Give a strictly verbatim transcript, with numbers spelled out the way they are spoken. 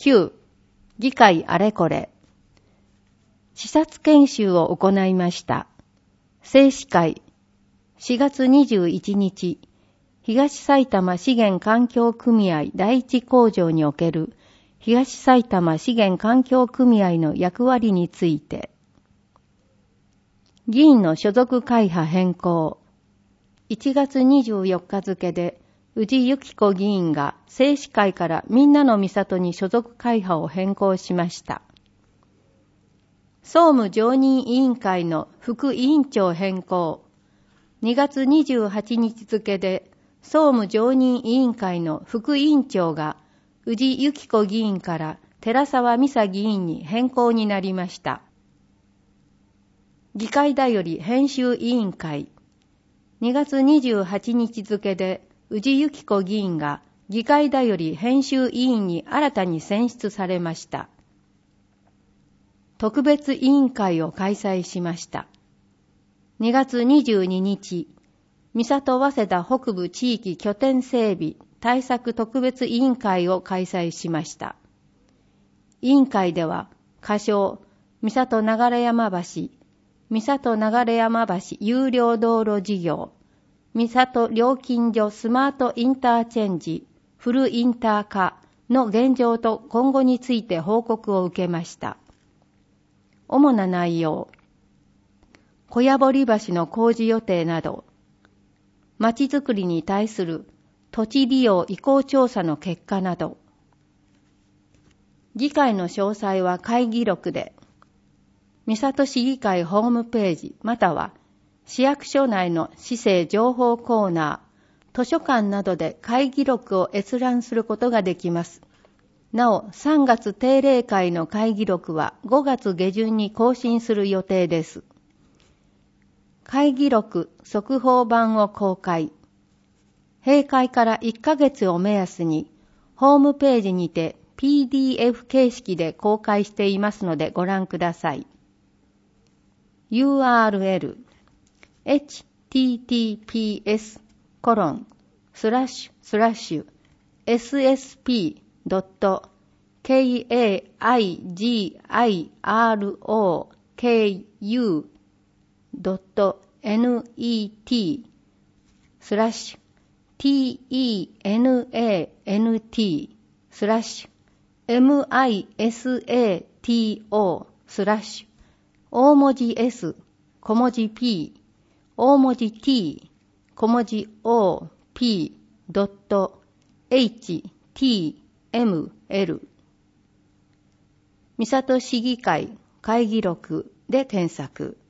きゅう、議会あれこれ。視察研修を行いました。正式会、しがつにじゅういちにち、東埼玉資源環境組合第一工場における東埼玉資源環境組合の役割について。議員の所属会派変更。いちがつにじゅうよっか付で、宇治幸子議員が正式会からみんなのみさとに所属会派を変更しました。総務常任委員会の副委員長変更。にがつにじゅうはちにち付で、総務常任委員会の副委員長が宇治幸子議員から寺沢美沙議員に変更になりました。議会だより編集委員会。にがつにじゅうはちにち付で、宇治幸子議員が議会だより編集委員に新たに選出されました。特別委員会を開催しました。にがつにじゅうににち、三郷早稲田北部地域拠点整備対策特別委員会を開催しました。委員会では、仮称、三郷流山橋、三郷流山橋有料道路事業、三郷料金所スマートインターチェンジ、フルインター化の現状と今後について報告を受けました。主な内容、小屋堀橋の工事予定など、まちづくりに対する土地利用移行調査の結果など、議会の詳細は会議録で、三郷市議会ホームページまたは市役所内の市政情報コーナー、図書館などで会議録を閲覧することができます。なお、さんがつ定例会の会議録はごがつ下旬に更新する予定です。会議録速報版を公開。閉会からいっかげつを目安に、ホームページにて ピーディーエフ 形式で公開していますのでご覧ください。ユーアールエル エイチティーティーピーエス コロン スラッシュスラッシュ エスエスピー ドット ケーエーアイジーアイアールオーケーユー ドット ネット スラッシュ ティーイーエヌエーエヌティー スラッシュ エムアイエスエーティーオー スラッシュ大文字 S、小文字 P、大文字 T、小文字 O、P、ドット、H、T、M、L。三郷市議会会議録で検索。